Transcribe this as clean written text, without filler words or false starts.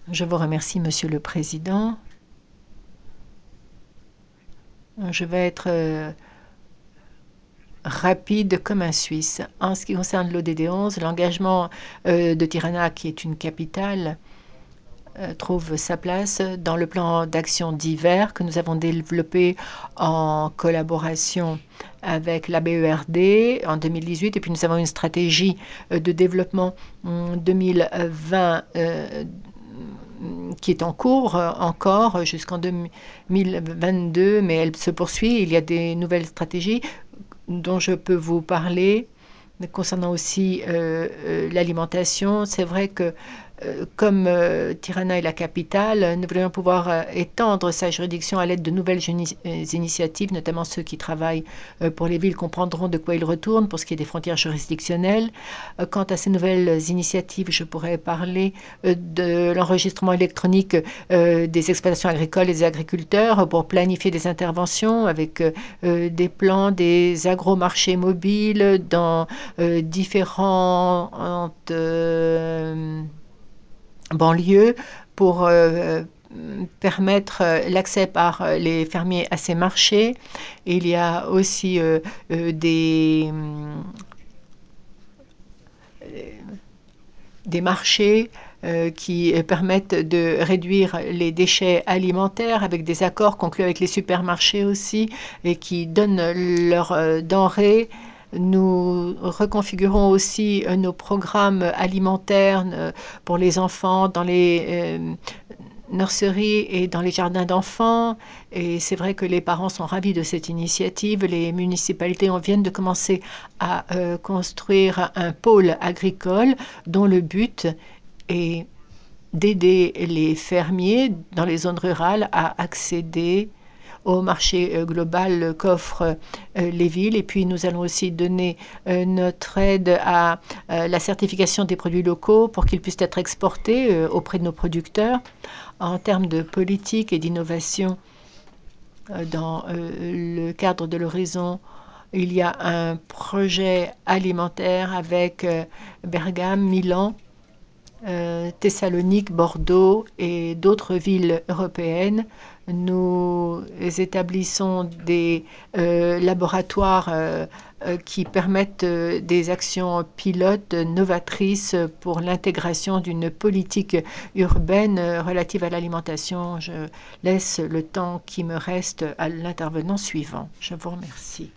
Je vous remercie, Monsieur le Président. Je vais être rapide comme un Suisse. En ce qui concerne l'ODD 11, l'engagement de Tirana, qui est une capitale, trouve sa place dans le plan d'action d'hiver que nous avons développé en collaboration avec la BERD en 2018. Et puis nous avons une stratégie de développement 2020 qui est en cours encore jusqu'en 2022, mais elle se poursuit. Il y a des nouvelles stratégies dont je peux vous parler concernant aussi l'alimentation. C'est vrai que comme Tirana est la capitale, nous voudrions pouvoir étendre sa juridiction à l'aide de nouvelles initiatives, notamment ceux qui travaillent pour les villes comprendront de quoi ils retournent pour ce qui est des frontières juridictionnelles. Quant à ces nouvelles initiatives, je pourrais parler de l'enregistrement électronique des exploitations agricoles et des agriculteurs pour planifier des interventions avec des plans, des agromarchés mobiles dans différentes banlieues pour permettre l'accès par les fermiers à ces marchés. Il y a aussi des marchés qui permettent de réduire les déchets alimentaires avec des accords conclus avec les supermarchés aussi et qui donnent leurs denrées. Nous reconfigurons aussi nos programmes alimentaires pour les enfants dans les nurseries et dans les jardins d'enfants. Et c'est vrai que les parents sont ravis de cette initiative. Les municipalités viennent de commencer à construire un pôle agricole dont le but est d'aider les fermiers dans les zones rurales à accéder au marché global qu'offrent les villes. Et puis, nous allons aussi donner notre aide à la certification des produits locaux pour qu'ils puissent être exportés auprès de nos producteurs. En termes de politique et d'innovation, dans le cadre de l'horizon, il y a un projet alimentaire avec Bergame, Milan, Thessalonique, Bordeaux et d'autres villes européennes. Nous établissons des laboratoires qui permettent des actions pilotes novatrices pour l'intégration d'une politique urbaine relative à l'alimentation. Je laisse le temps qui me reste à l'intervenant suivant. Je vous remercie.